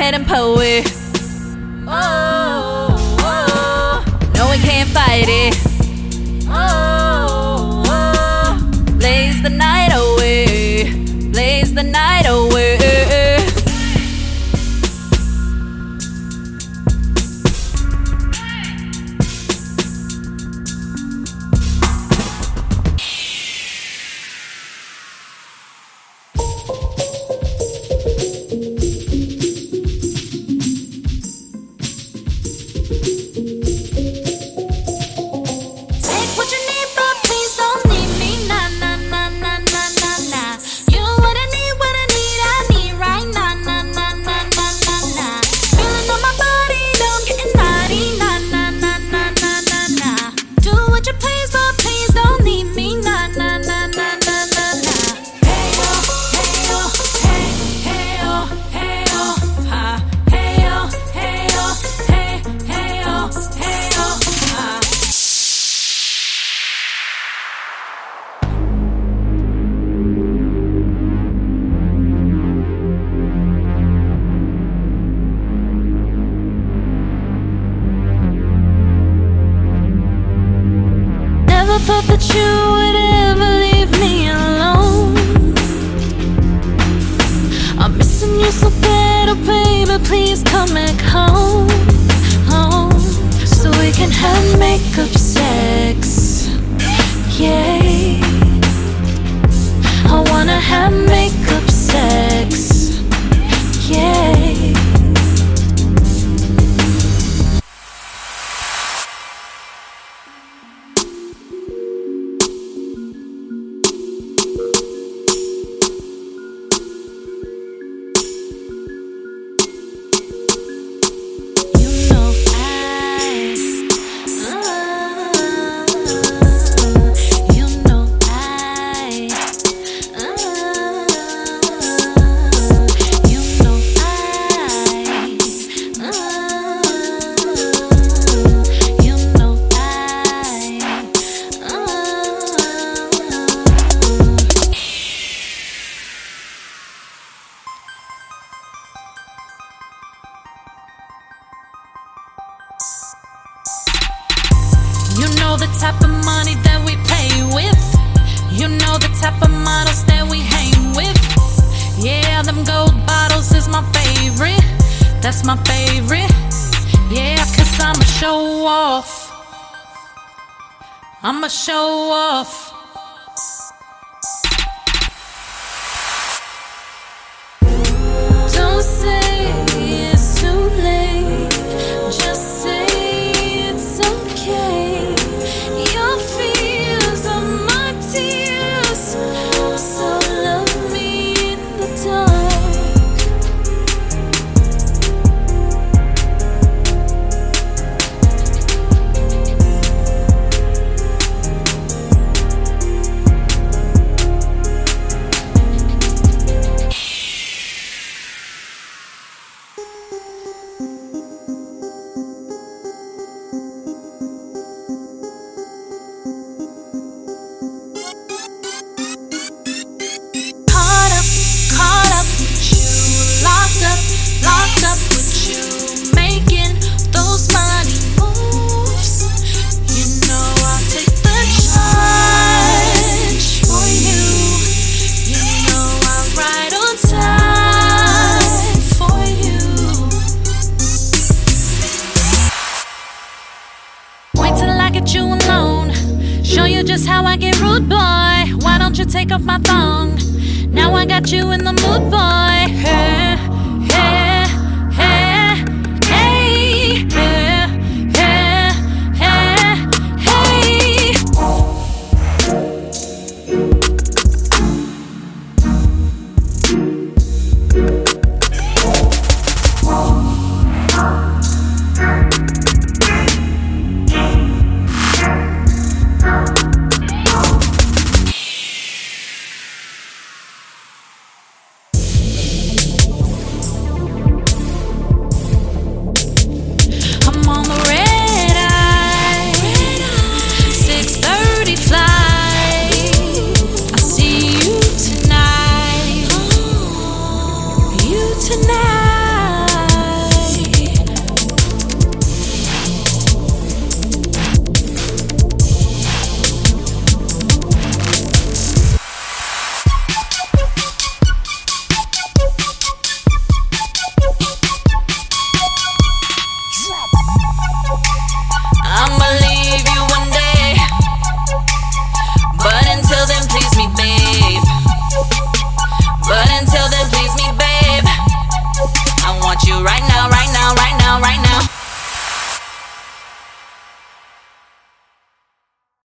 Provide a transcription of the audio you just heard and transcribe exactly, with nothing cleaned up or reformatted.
writing poet. Oh, oh, no one can't fight it. Oh, oh, blaze the night away, blaze the night away. Thought that you would ever leave me alone. I'm missing you so bad, oh baby, please come back home, home, so we can have makeup sex. Yeah, I wanna have makeup sex. Yeah. You know the type of money that we pay with. You know the type of models that we hang with. Yeah, them gold bottles is my favorite. That's my favorite. Yeah, cause I'ma show off. I'ma show off. Don't say it's too late. Just say it's okay. Your fears are my tears. So love me in the dark. You alone, show you just how I get rude, boy. Why don't you take off my thong? Now I got you in the mood, boy. Hey.